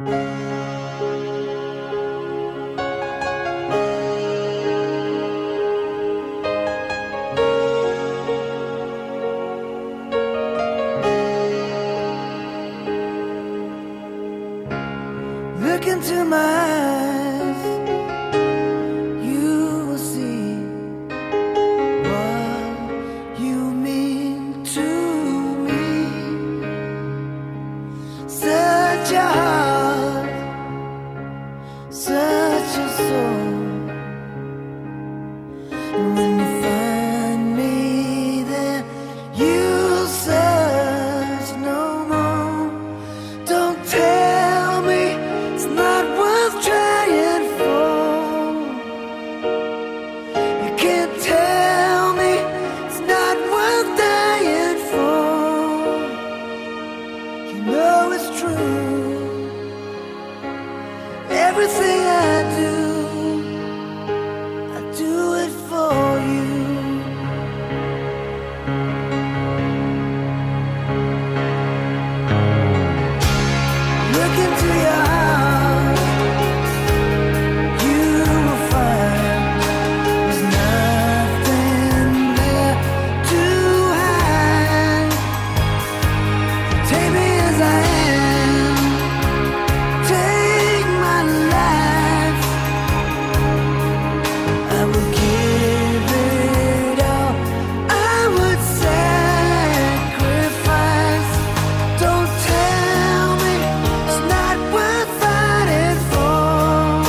Look into my eyes, you will see what you mean to me. Such a heart, such a soul. And when you find me there, you'll search no more. Don't tell me it's not worth trying for. You can't tell me it's not worth dying for. You know it's true. Everything I do it for you. Look into your heart, you will find there's nothing there to hide. Take me as I am, take my life. I would give it all, I would sacrifice. Don't tell me it's not worth fighting for.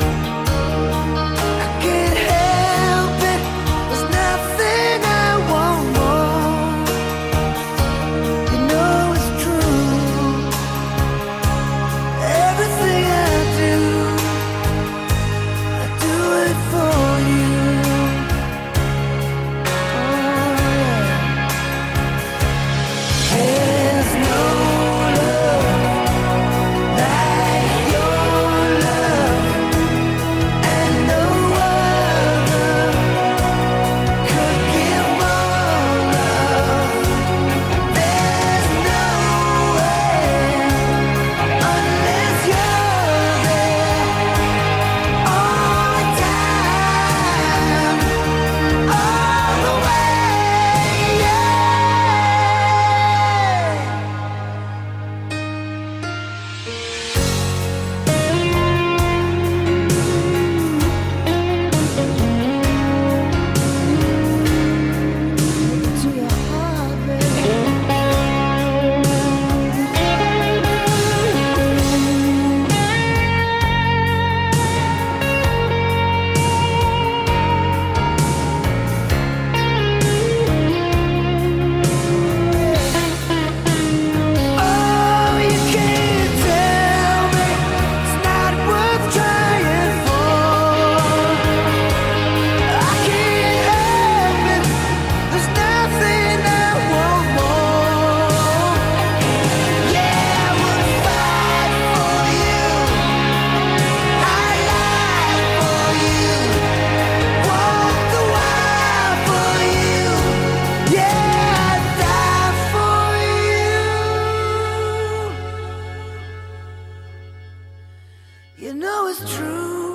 I can't help it, there's nothing I want more. You know it's true. Everything I do it for you. There's no love like your love, and no other could give more love. There's no way unless you're there all the time, all the way, yeah. To your heart, baby. Oh, you can't tell me it's not worth trying for. I can't help it, there's nothing I want more. Yeah, I would fight for you, I'd lie for you, walk the wild for you. Yeah, I'd die for you. You know it's true.